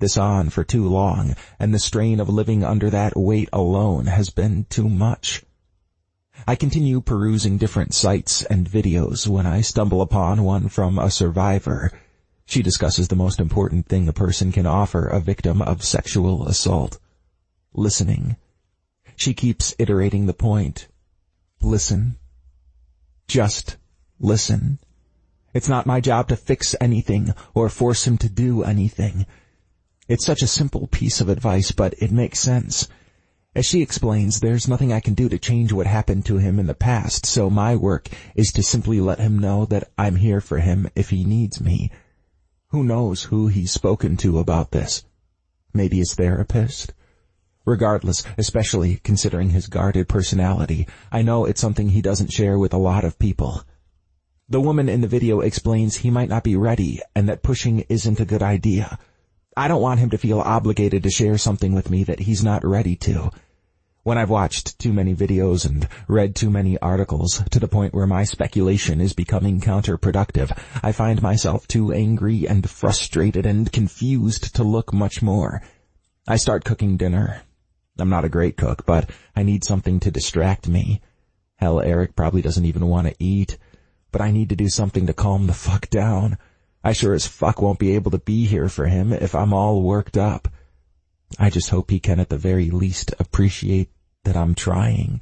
this on for too long, and the strain of living under that weight alone has been too much. I continue perusing different sites and videos when I stumble upon one from a survivor. She discusses the most important thing a person can offer a victim of sexual assault: listening. She keeps iterating the point. Listen. Just listen. It's not my job to fix anything or force him to do anything. It's such a simple piece of advice, but it makes sense. As she explains, there's nothing I can do to change what happened to him in the past, so my work is to simply let him know that I'm here for him if he needs me. Who knows who he's spoken to about this? Maybe his therapist? Regardless, especially considering his guarded personality, I know it's something he doesn't share with a lot of people. The woman in the video explains he might not be ready and that pushing isn't a good idea. I don't want him to feel obligated to share something with me that he's not ready to. When I've watched too many videos and read too many articles to the point where my speculation is becoming counterproductive, I find myself too angry and frustrated and confused to look much more. I start cooking dinner. I'm not a great cook, but I need something to distract me. Hell, Eric probably doesn't even want to eat, but I need to do something to calm the fuck down. I sure as fuck won't be able to be here for him if I'm all worked up. I just hope he can at the very least appreciate that I'm trying.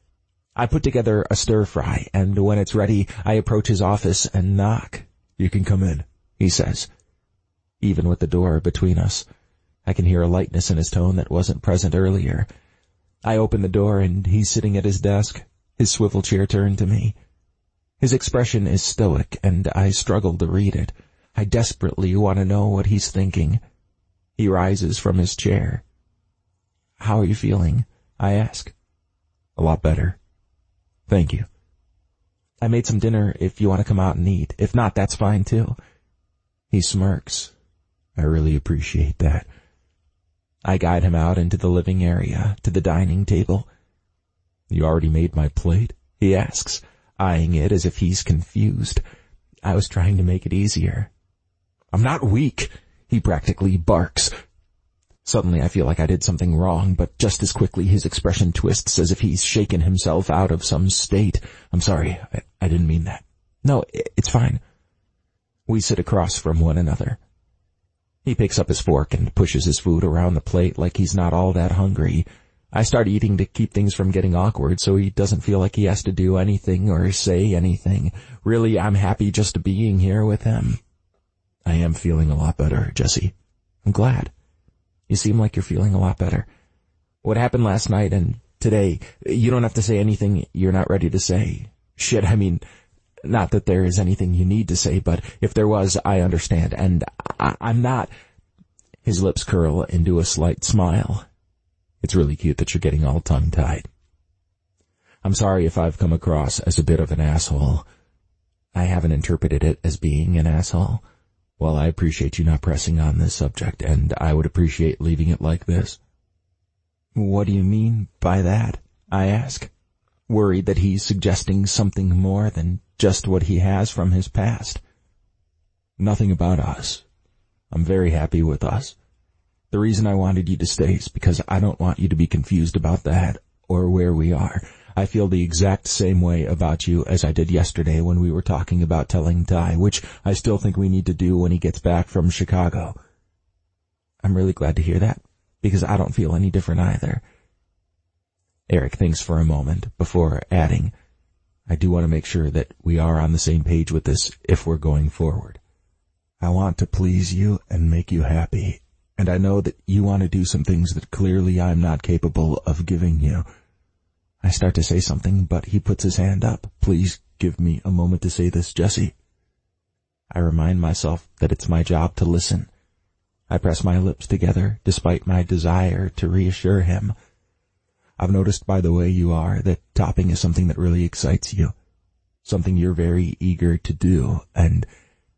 I put together a stir-fry, and when it's ready, I approach his office and knock. "You can come in," he says. Even with the door between us, I can hear a lightness in his tone that wasn't present earlier. I open the door, and he's sitting at his desk, his swivel chair turned to me. His expression is stoic, and I struggle to read it. I desperately want to know what he's thinking. He rises from his chair. "How are you feeling?" I ask. "A lot better. Thank you. I made some dinner if you want to come out and eat. If not, that's fine too." He smirks. "I really appreciate that." I guide him out into the living area, to the dining table. "You already made my plate?" he asks, eyeing it as if he's confused. I was trying to make it easier. "I'm not weak," he practically barks. Suddenly I feel like I did something wrong, but just as quickly his expression twists as if he's shaken himself out of some state. "I'm sorry, I didn't mean that." "No, it's fine." We sit across from one another. He picks up his fork and pushes his food around the plate like he's not all that hungry. I start eating to keep things from getting awkward so he doesn't feel like he has to do anything or say anything. Really, I'm happy just being here with him. "I am feeling a lot better, Jesse." "I'm glad. You seem like you're feeling a lot better. What happened last night and today, you don't have to say anything you're not ready to say." "Shit, I mean, not that there is anything you need to say, but if there was, I understand, and I'm not—" His lips curl into a slight smile. "It's really cute that you're getting all tongue-tied. I'm sorry if I've come across as a bit of an asshole. I haven't interpreted it as being an asshole. Well, I appreciate you not pressing on this subject, and I would appreciate leaving it like this." "What do you mean by that?" I ask, worried that he's suggesting something more than just what he has from his past. "Nothing about us. I'm very happy with us. The reason I wanted you to stay is because I don't want you to be confused about that or where we are. I feel the exact same way about you as I did yesterday when we were talking about telling Ty, which I still think we need to do when he gets back from Chicago." "I'm really glad to hear that, because I don't feel any different either." Eric thinks for a moment before adding, "I do want to make sure that we are on the same page with this if we're going forward. I want to please you and make you happy, and I know that you want to do some things that clearly I'm not capable of giving you." I start to say something, but he puts his hand up. "Please give me a moment to say this, Jesse." I remind myself that it's my job to listen. I press my lips together, despite my desire to reassure him. "I've noticed by the way you are that topping is something that really excites you, something you're very eager to do, and—"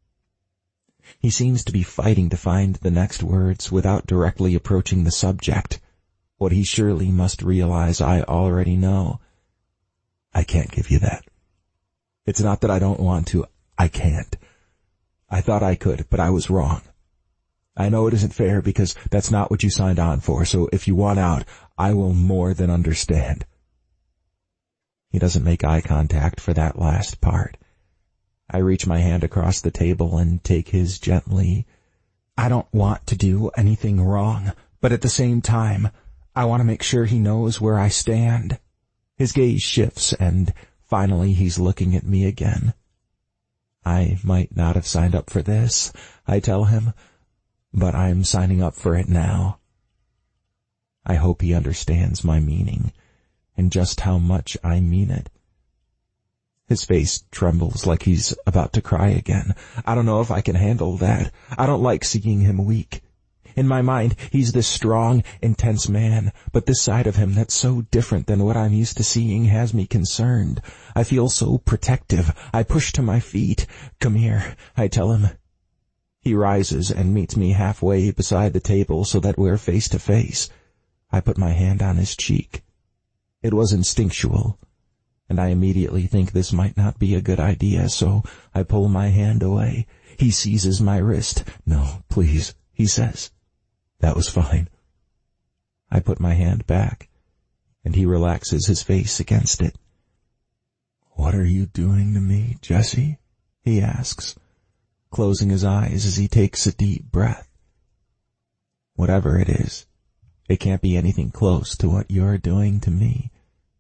He seems to be fighting to find the next words without directly approaching the subject. What he surely must realize I already know. "I can't give you that. It's not that I don't want to. I can't. I thought I could, but I was wrong. I know it isn't fair because that's not what you signed on for, so if you want out, I will more than understand." He doesn't make eye contact for that last part. I reach my hand across the table and take his gently. I don't want to do anything wrong, but at the same time, I want to make sure he knows where I stand. His gaze shifts, and finally he's looking at me again. "I might not have signed up for this," I tell him, "but I'm signing up for it now." I hope he understands my meaning, and just how much I mean it. His face trembles like he's about to cry again. I don't know if I can handle that. I don't like seeing him weak. In my mind, he's this strong, intense man, but this side of him that's so different than what I'm used to seeing has me concerned. I feel so protective. I push to my feet. "Come here," I tell him. He rises and meets me halfway beside the table so that we're face to face. I put my hand on his cheek. It was instinctual, and I immediately think this might not be a good idea, so I pull my hand away. He seizes my wrist. "No, please," he says. "That was fine." I put my hand back, and he relaxes his face against it. "What are you doing to me, Jesse?" he asks, closing his eyes as he takes a deep breath. "Whatever it is, it can't be anything close to what you're doing to me."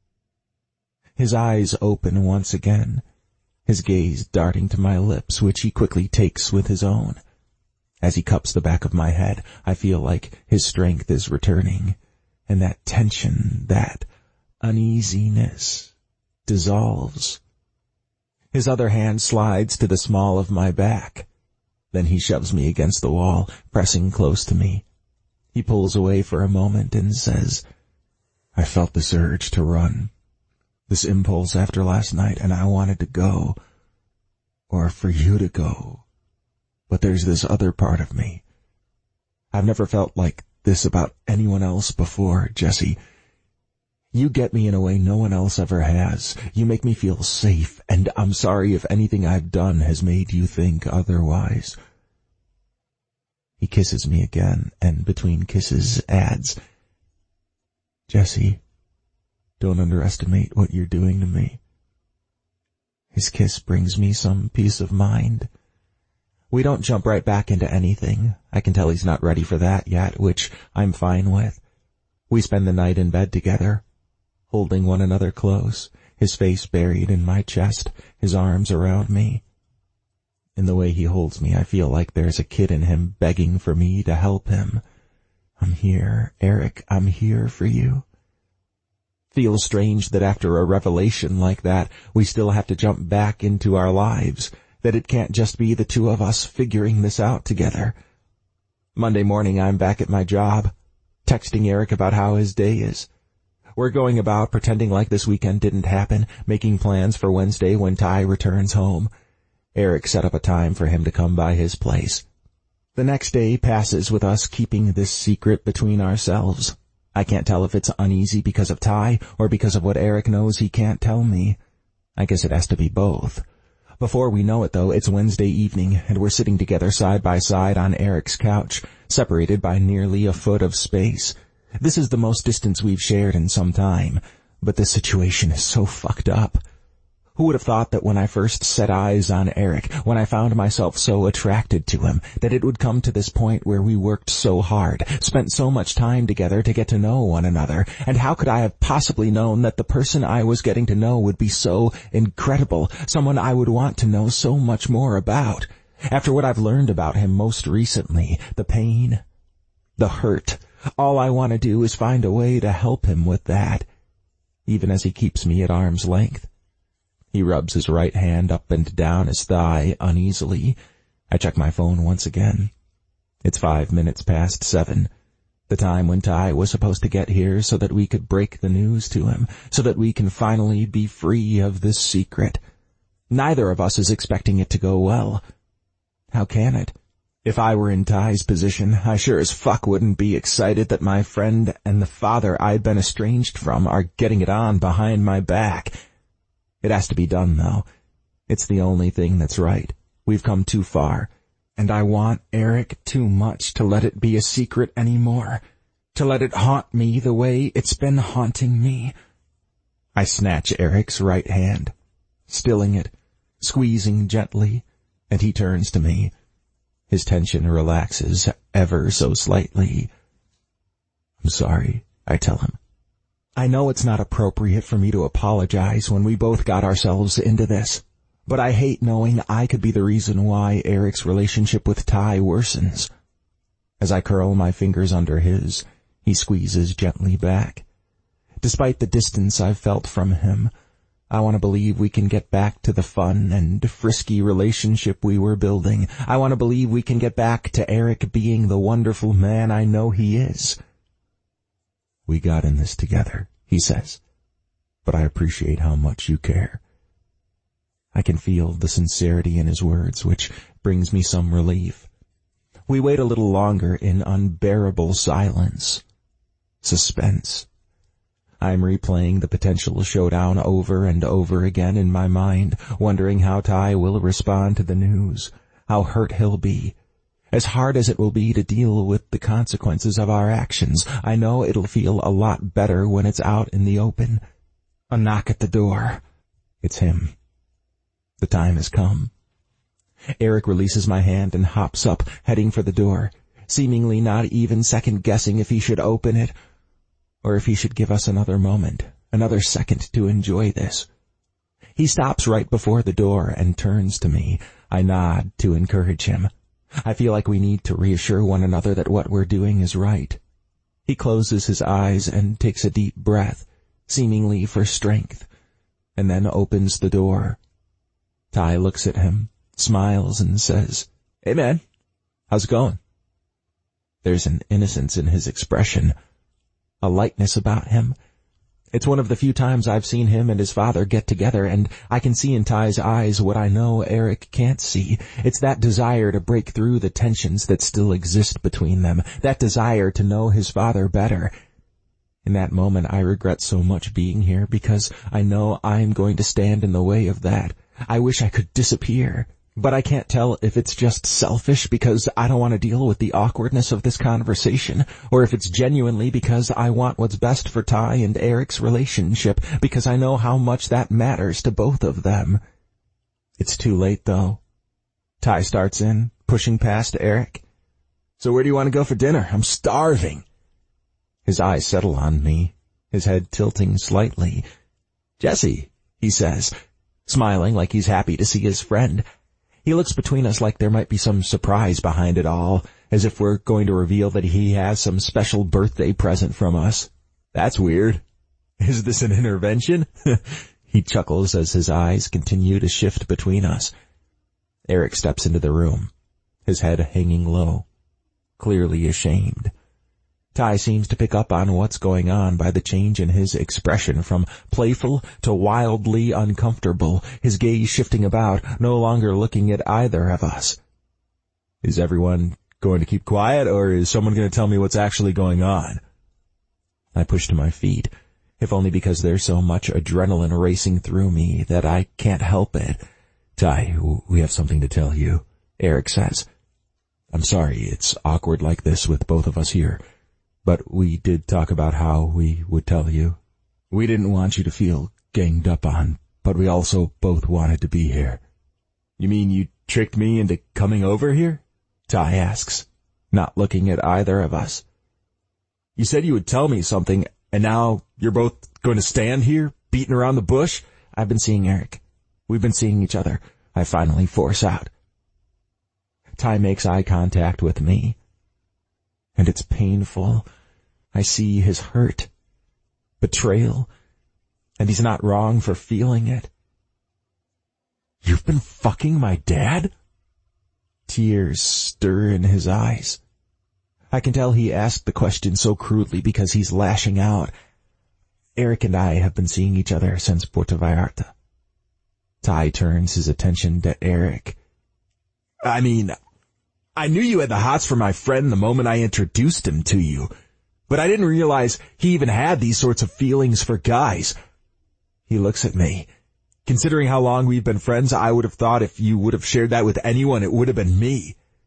His eyes open once again, his gaze darting to my lips, which he quickly takes with his own. As he cups the back of my head, I feel like his strength is returning, and that tension, that uneasiness, dissolves. His other hand slides to the small of my back. Then he shoves me against the wall, pressing close to me. He pulls away for a moment and says, "I felt this urge to run, this impulse after last night, and I wanted to go, or for you to go. But there's this other part of me. I've never felt like this about anyone else before, Jesse. You get me in a way no one else ever has. You make me feel safe, and I'm sorry if anything I've done has made you think otherwise." He kisses me again, and between kisses adds, "Jesse, don't underestimate what you're doing to me." His kiss brings me some peace of mind. We don't jump right back into anything. I can tell he's not ready for that yet, which I'm fine with. We spend the night in bed together, holding one another close, his face buried in my chest, his arms around me. In the way he holds me, I feel like there's a kid in him begging for me to help him. "I'm here, Eric, I'm here for you." Feels strange that after a revelation like that, we still have to jump back into our lives, that it can't just be the two of us figuring this out together. Monday morning, I'm back at my job, texting Eric about how his day is. We're going about pretending like this weekend didn't happen, making plans for Wednesday when Ty returns home. Eric set up a time for him to come by his place. The next day passes with us keeping this secret between ourselves. I can't tell if it's uneasy because of Ty or because of what Eric knows he can't tell me. I guess it has to be both. Before we know it, though, it's Wednesday evening, and we're sitting together side by side on Eric's couch, separated by nearly a foot of space. This is the most distance we've shared in some time, but this situation is so fucked up. Who would have thought that when I first set eyes on Eric, when I found myself so attracted to him, that it would come to this point where we worked so hard, spent so much time together to get to know one another, and how could I have possibly known that the person I was getting to know would be so incredible, someone I would want to know so much more about? After what I've learned about him most recently, the pain, the hurt, all I want to do is find a way to help him with that, even as he keeps me at arm's length. He rubs his right hand up and down his thigh uneasily. I check my phone once again. It's 5 minutes past 7, the time when Ty was supposed to get here so that we could break the news to him, so that we can finally be free of this secret. Neither of us is expecting it to go well. How can it? If I were in Ty's position, I sure as fuck wouldn't be excited that my friend and the father I'd been estranged from are getting it on behind my back. It has to be done, though. It's the only thing that's right. We've come too far. And I want Eric too much to let it be a secret anymore, to let it haunt me the way it's been haunting me. I snatch Eric's right hand, stilling it, squeezing gently, and he turns to me. His tension relaxes ever so slightly. I'm sorry, I tell him. I know it's not appropriate for me to apologize when we both got ourselves into this, but I hate knowing I could be the reason why Eric's relationship with Ty worsens. As I curl my fingers under his, he squeezes gently back. Despite the distance I've felt from him, I want to believe we can get back to the fun and frisky relationship we were building. I want to believe we can get back to Eric being the wonderful man I know he is. We got in this together, he says, but I appreciate how much you care. I can feel the sincerity in his words, which brings me some relief. We wait a little longer in unbearable silence. Suspense. I'm replaying the potential showdown over and over again in my mind, wondering how Ty will respond to the news, how hurt he'll be. As hard as it will be to deal with the consequences of our actions, I know it'll feel a lot better when it's out in the open. A knock at the door. It's him. The time has come. Eric releases my hand and hops up, heading for the door, seemingly not even second-guessing if he should open it, or if he should give us another moment, another second to enjoy this. He stops right before the door and turns to me. I nod to encourage him. I feel like we need to reassure one another that what we're doing is right. He closes his eyes and takes a deep breath, seemingly for strength, and then opens the door. Ty looks at him, smiles, and says, "Hey man, how's it going?" There's an innocence in his expression, a lightness about him. It's one of the few times I've seen him and his father get together, and I can see in Ty's eyes what I know Eric can't see. It's that desire to break through the tensions that still exist between them, that desire to know his father better. In that moment, I regret so much being here because I know I'm going to stand in the way of that. I wish I could disappear, but I can't tell if it's just selfish because I don't want to deal with the awkwardness of this conversation, or if it's genuinely because I want what's best for Ty and Eric's relationship, because I know how much that matters to both of them. It's too late, though. Ty starts in, pushing past Eric. "So where do you want to go for dinner? I'm starving." His eyes settle on me, his head tilting slightly. "Jesse," he says, smiling like he's happy to see his friend. He looks between us like there might be some surprise behind it all, as if we're going to reveal that he has some special birthday present from us. "That's weird. Is this an intervention?" He chuckles as his eyes continue to shift between us. Eric steps into the room, his head hanging low, clearly ashamed. Ty seems to pick up on what's going on by the change in his expression from playful to wildly uncomfortable, his gaze shifting about, no longer looking at either of us. "Is everyone going to keep quiet, or is someone going to tell me what's actually going on?" I push to my feet, if only because there's so much adrenaline racing through me that I can't help it. "Ty, we have something to tell you," Eric says. "I'm sorry it's awkward like this with both of us here. But we did talk about how we would tell you. We didn't want you to feel ganged up on, but we also both wanted to be here." "You mean you tricked me into coming over here?" Ty asks, not looking at either of us. "You said you would tell me something, and now you're both going to stand here, beating around the bush?" "I've been seeing Eric. We've been seeing each other," I finally force out. Ty makes eye contact with me, and it's painful. I see his hurt, betrayal, and he's not wrong for feeling it. "You've been fucking my dad?" Tears stir in his eyes. I can tell he asked the question so crudely because he's lashing out. Eric and I have been seeing each other since Puerto Vallarta. Ty turns his attention to Eric. "I mean, I knew you had the hots for my friend the moment I introduced him to you, but I didn't realize he even had these sorts of feelings for guys." He looks at me. "Considering how long we've been friends, I would have thought if you would have shared that with anyone, it would have been me."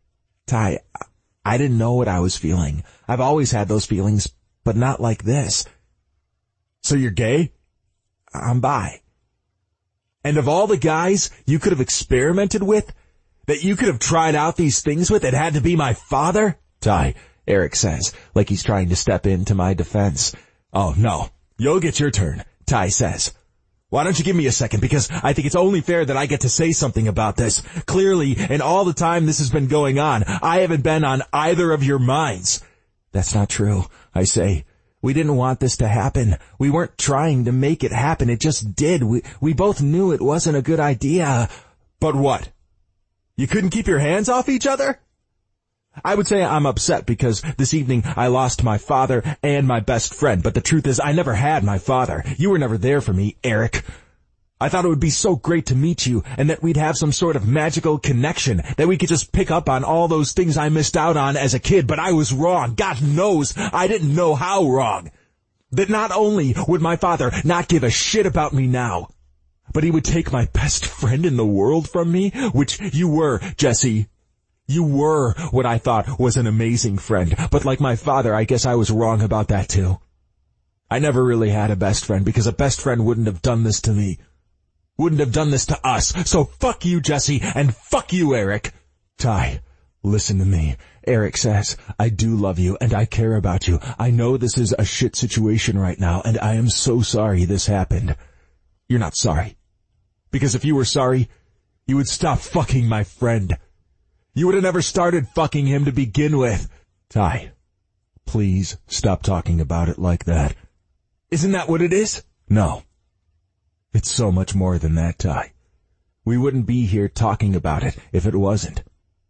Ty, I didn't know what I was feeling. I've always had those feelings, but not like this. So you're gay? I'm bi. And of all the guys you could have experimented with, that you could have tried out these things with, it had to be my father? Ty, Eric says, like he's trying to step in to my defense. Oh, no. You'll get your turn, Ty says. Why don't you give me a second, because I think it's only fair that I get to say something about this. Clearly, in all the time this has been going on, I haven't been on either of your minds. That's not true, I say. We didn't want this to happen. We weren't trying to make it happen. It just did. We both knew it wasn't a good idea. But what? You couldn't keep your hands off each other? I would say I'm upset because this evening I lost my father and my best friend, but the truth is I never had my father. You were never there for me, Eric. I thought it would be so great to meet you and that we'd have some sort of magical connection, that we could just pick up on all those things I missed out on as a kid, but I was wrong. God knows I didn't know how wrong. That not only would my father not give a shit about me now, but he would take my best friend in the world from me, which you were, Jesse. You were what I thought was an amazing friend, but like my father, I guess I was wrong about that too. I never really had a best friend because a best friend wouldn't have done this to me. Wouldn't have done this to us. So fuck you, Jesse, and fuck you, Eric. Ty, listen to me. Eric says, I do love you and I care about you. I know this is a shit situation right now and I am so sorry this happened. You're not sorry. Because if you were sorry, you would stop fucking my friend. You would have never started fucking him to begin with. Ty, please stop talking about it like that. Isn't that what it is? No. It's so much more than that, Ty. We wouldn't be here talking about it if it wasn't.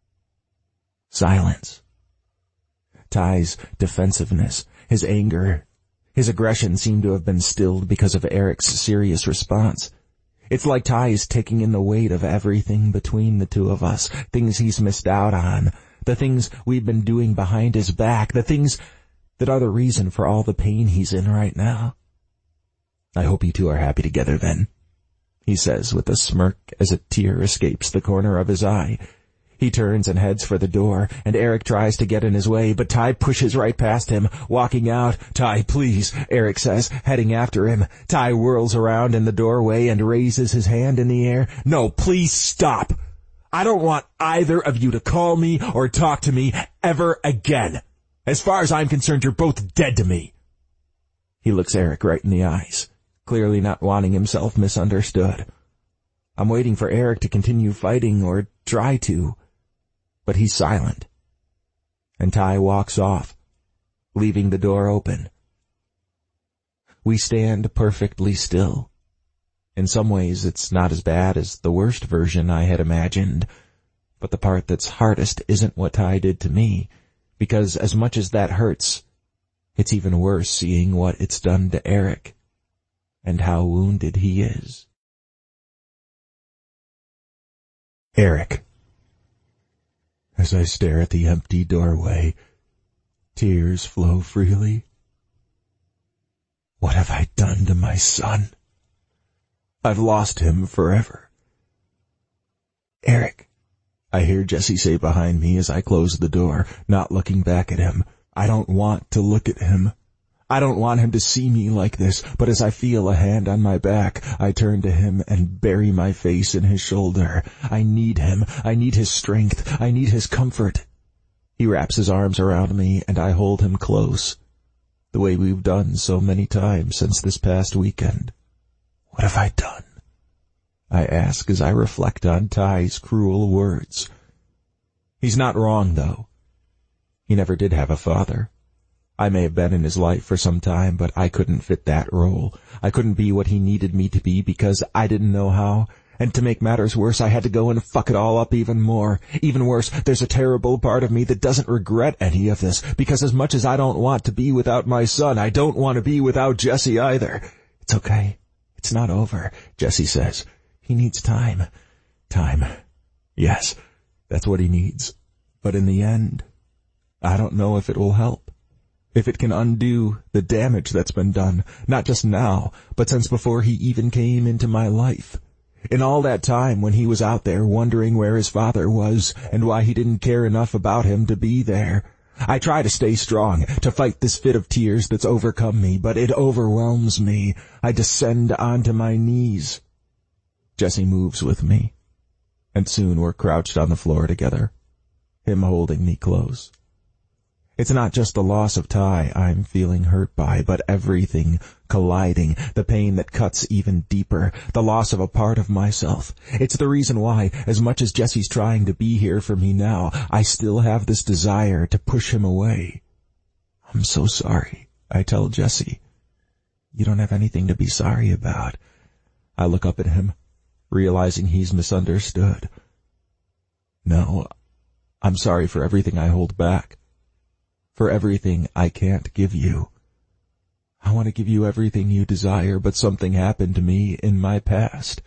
Silence. Ty's defensiveness, his anger, his aggression seemed to have been stilled because of Eric's serious response. It's like Ty is taking in the weight of everything between the two of us, things he's missed out on, the things we've been doing behind his back, the things that are the reason for all the pain he's in right now. I hope you two are happy together then, he says with a smirk as a tear escapes the corner of his eye. He turns and heads for the door, and Eric tries to get in his way, but Ty pushes right past him, walking out. Ty, please, Eric says, heading after him. Ty whirls around in the doorway and raises his hand in the air. No, please stop. I don't want either of you to call me or talk to me ever again. As far as I'm concerned, you're both dead to me. He looks Eric right in the eyes, clearly not wanting himself misunderstood. I'm waiting for Eric to continue fighting or try to. But he's silent, and Ty walks off, leaving the door open. We stand perfectly still. In some ways, it's not as bad as the worst version I had imagined, but the part that's hardest isn't what Ty did to me, because as much as that hurts, it's even worse seeing what it's done to Eric, and how wounded he is. Eric. As I stare at the empty doorway, tears flow freely. What have I done to my son? I've lost him forever. Eric, I hear Jesse say behind me as I close the door, not looking back at him. I don't want to look at him. I don't want him to see me like this, but as I feel a hand on my back, I turn to him and bury my face in his shoulder. I need him. I need his strength. I need his comfort. He wraps his arms around me, and I hold him close, the way we've done so many times since this past weekend. What have I done? I ask as I reflect on Ty's cruel words. He's not wrong, though. He never did have a father. I may have been in his life for some time, but I couldn't fit that role. I couldn't be what he needed me to be because I didn't know how. And to make matters worse, I had to go and fuck it all up even more. Even worse, there's a terrible part of me that doesn't regret any of this, because as much as I don't want to be without my son, I don't want to be without Jesse either. It's okay. It's not over, Jesse says. He needs time. Time. Yes, that's what he needs. But in the end, I don't know if it will help. If it can undo the damage that's been done, not just now, but since before he even came into my life. In all that time when he was out there wondering where his father was and why he didn't care enough about him to be there, I try to stay strong, to fight this fit of tears that's overcome me, but it overwhelms me. I descend onto my knees. Jesse moves with me, and soon we're crouched on the floor together, him holding me close. It's not just the loss of Ty I'm feeling hurt by, but everything colliding, the pain that cuts even deeper, the loss of a part of myself. It's the reason why, as much as Jesse's trying to be here for me now, I still have this desire to push him away. I'm so sorry, I tell Jesse. You don't have anything to be sorry about. I look up at him, realizing he's misunderstood. No, I'm sorry for everything I hold back. For everything I can't give you. I want to give you everything you desire, but something happened to me in my past.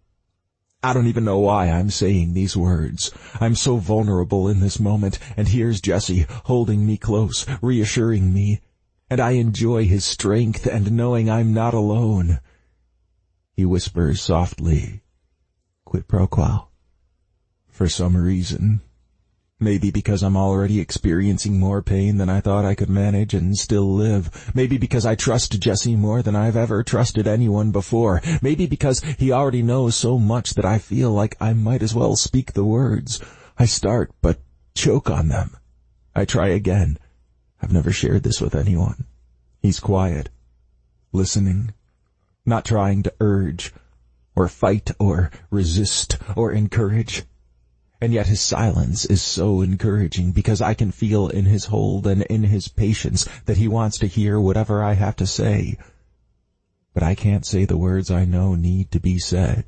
I don't even know why I'm saying these words. I'm so vulnerable in this moment, and here's Jesse holding me close, reassuring me, and I enjoy his strength and knowing I'm not alone. He whispers softly, "Quid pro quo." For some reason, maybe because I'm already experiencing more pain than I thought I could manage and still live. Maybe because I trust Jesse more than I've ever trusted anyone before. Maybe because he already knows so much that I feel like I might as well speak the words. I start, but choke on them. I try again. I've never shared this with anyone. He's quiet, listening, not trying to urge, or fight, or resist, or encourage. And yet his silence is so encouraging because I can feel in his hold and in his patience that he wants to hear whatever I have to say. But I can't say the words I know need to be said.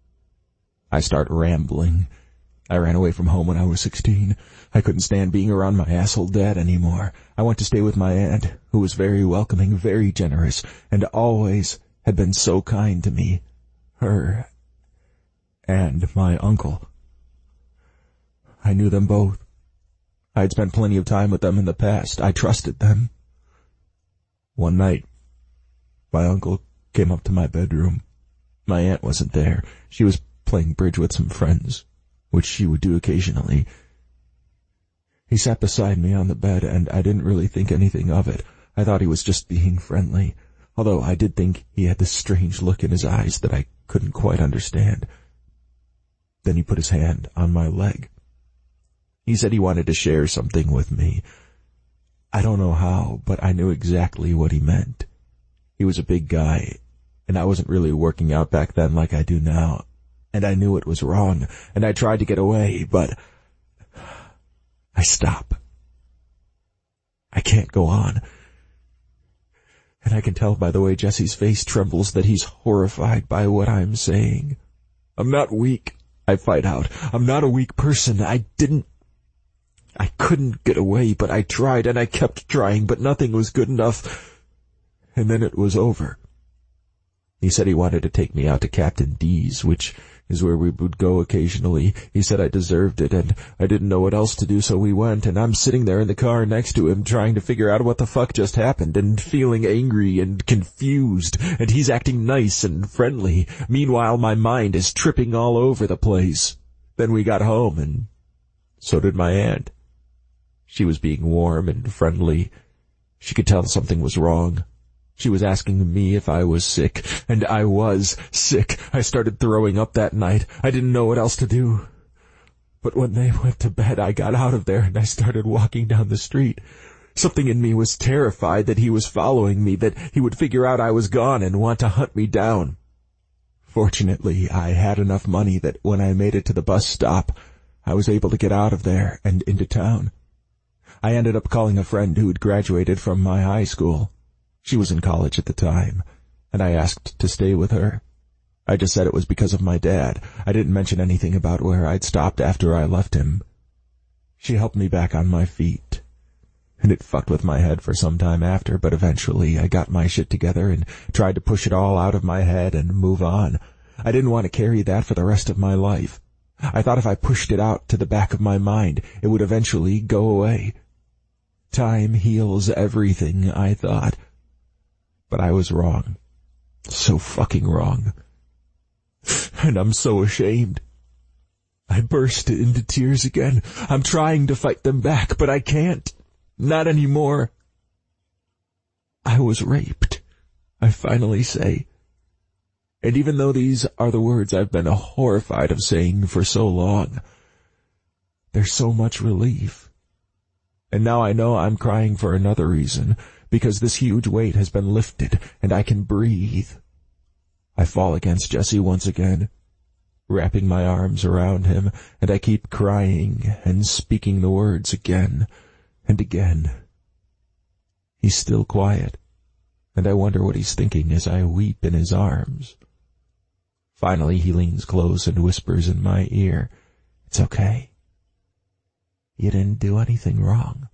I start rambling. I ran away from home when I was 16. I couldn't stand being around my asshole dad anymore. I went to stay with my aunt, who was very welcoming, very generous, and always had been so kind to me. Her and my uncle. I knew them both. I had spent plenty of time with them in the past. I trusted them. One night, my uncle came up to my bedroom. My aunt wasn't there. She was playing bridge with some friends, which she would do occasionally. He sat beside me on the bed, and I didn't really think anything of it. I thought he was just being friendly, although I did think he had this strange look in his eyes that I couldn't quite understand. Then he put his hand on my leg. He said he wanted to share something with me. I don't know how, but I knew exactly what he meant. He was a big guy, and I wasn't really working out back then like I do now, and I knew it was wrong, and I tried to get away, but I stop. I can't go on. And I can tell by the way Jesse's face trembles that he's horrified by what I'm saying. I'm not weak, I fight out. I'm not a weak person. I couldn't get away, but I tried, and I kept trying, but nothing was good enough. And then it was over. He said he wanted to take me out to Captain D's, which is where we would go occasionally. He said I deserved it, and I didn't know what else to do, so we went, and I'm sitting there in the car next to him, trying to figure out what the fuck just happened, and feeling angry and confused, and he's acting nice and friendly. Meanwhile, my mind is tripping all over the place. Then we got home, and so did my aunt. She was being warm and friendly. She could tell something was wrong. She was asking me if I was sick, and I was sick. I started throwing up that night. I didn't know what else to do. But when they went to bed, I got out of there and I started walking down the street. Something in me was terrified that he was following me, that he would figure out I was gone and want to hunt me down. Fortunately, I had enough money that when I made it to the bus stop, I was able to get out of there and into town. I ended up calling a friend who had graduated from my high school. She was in college at the time, and I asked to stay with her. I just said it was because of my dad. I didn't mention anything about where I'd stopped after I left him. She helped me back on my feet, and it fucked with my head for some time after, but eventually I got my shit together and tried to push it all out of my head and move on. I didn't want to carry that for the rest of my life. I thought if I pushed it out to the back of my mind, it would eventually go away. Time heals everything, I thought. But I was wrong. So fucking wrong. and I'm so ashamed. I burst into tears again. I'm trying to fight them back, but I can't. Not anymore. I was raped, I finally say. And even though these are the words I've been horrified of saying for so long, there's so much relief. And now I know I'm crying for another reason, because this huge weight has been lifted and I can breathe. I fall against Jesse once again, wrapping my arms around him, and I keep crying and speaking the words again and again. He's still quiet, and I wonder what he's thinking as I weep in his arms. Finally, he leans close and whispers in my ear, "It's okay. You didn't do anything wrong."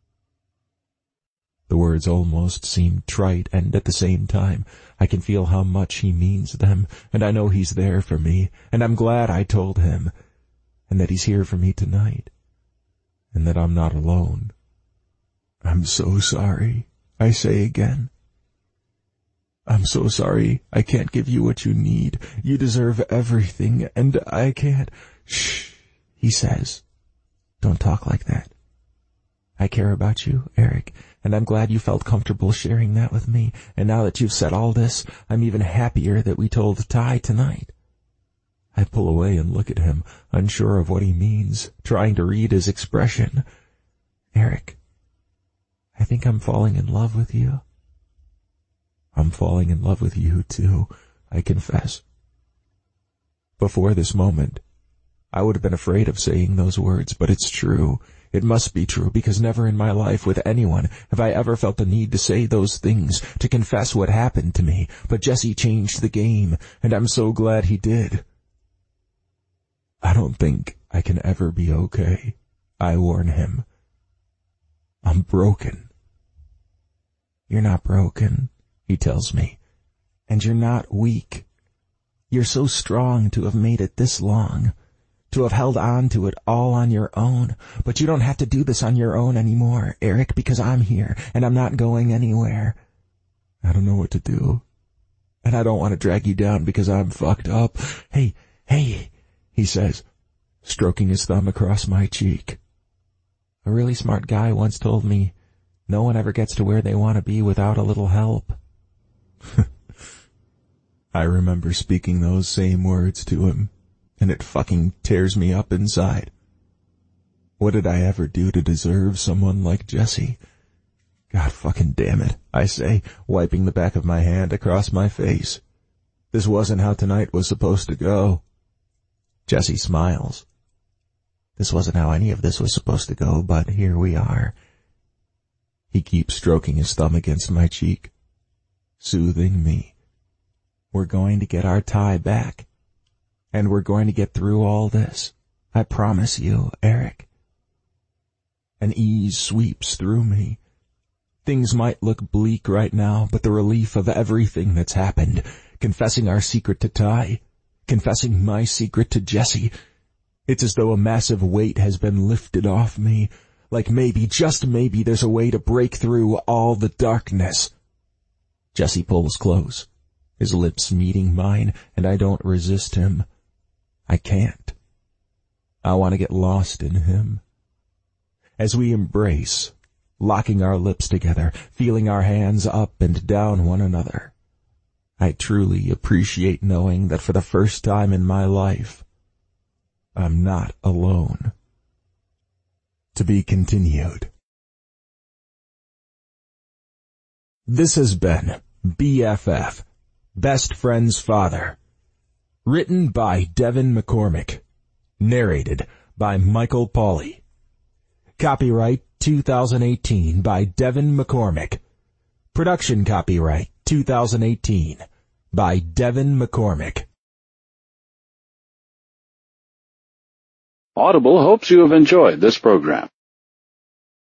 The words almost seem trite, and at the same time, I can feel how much he means them, and I know he's there for me, and I'm glad I told him, and that he's here for me tonight, and that I'm not alone. "I'm so sorry," I say again. "I'm so sorry I can't give you what you need. You deserve everything, and I can't." "Shh," he says. "Don't talk like that. I care about you, Eric, and I'm glad you felt comfortable sharing that with me, and now that you've said all this, I'm even happier that we told Ty tonight." I pull away and look at him, unsure of what he means, trying to read his expression. "Eric, I think I'm falling in love with you." "I'm falling in love with you, too," I confess. Before this moment, I would have been afraid of saying those words, but it's true. It must be true, because never in my life with anyone have I ever felt the need to say those things, to confess what happened to me. But Jesse changed the game, and I'm so glad he did. "I don't think I can ever be okay," I warn him. "I'm broken." "You're not broken," he tells me, "and you're not weak. You're so strong to have made it this long, to have held on to it all on your own. But you don't have to do this on your own anymore, Eric, because I'm here, and I'm not going anywhere. I don't know what to do, and I don't want to drag you down because I'm fucked up. Hey, he says, stroking his thumb across my cheek. A really smart guy once told me, no one ever gets to where they want to be without a little help. I remember speaking those same words to him, and it fucking tears me up inside. What did I ever do to deserve someone like Jesse? God fucking damn it, I say, wiping the back of my hand across my face. This wasn't how tonight was supposed to go. Jesse smiles. This wasn't how any of this was supposed to go, but here we are. He keeps stroking his thumb against my cheek, soothing me. We're going to get our tie back, and we're going to get through all this. I promise you, Eric. An ease sweeps through me. Things might look bleak right now, but the relief of everything that's happened, confessing our secret to Ty, confessing my secret to Jesse, it's as though a massive weight has been lifted off me, like maybe, just maybe, there's a way to break through all the darkness. Jesse pulls close, his lips meeting mine, and I don't resist him. I can't. I want to get lost in him. As we embrace, locking our lips together, feeling our hands up and down one another, I truly appreciate knowing that for the first time in my life, I'm not alone. To be continued. This has been BFF, Best Friend's Father. Written by Devin McCormick. Narrated by Michael Pauly. Copyright 2018 by Devin McCormick. Production copyright 2018 by Devin McCormick. Audible hopes you have enjoyed this program.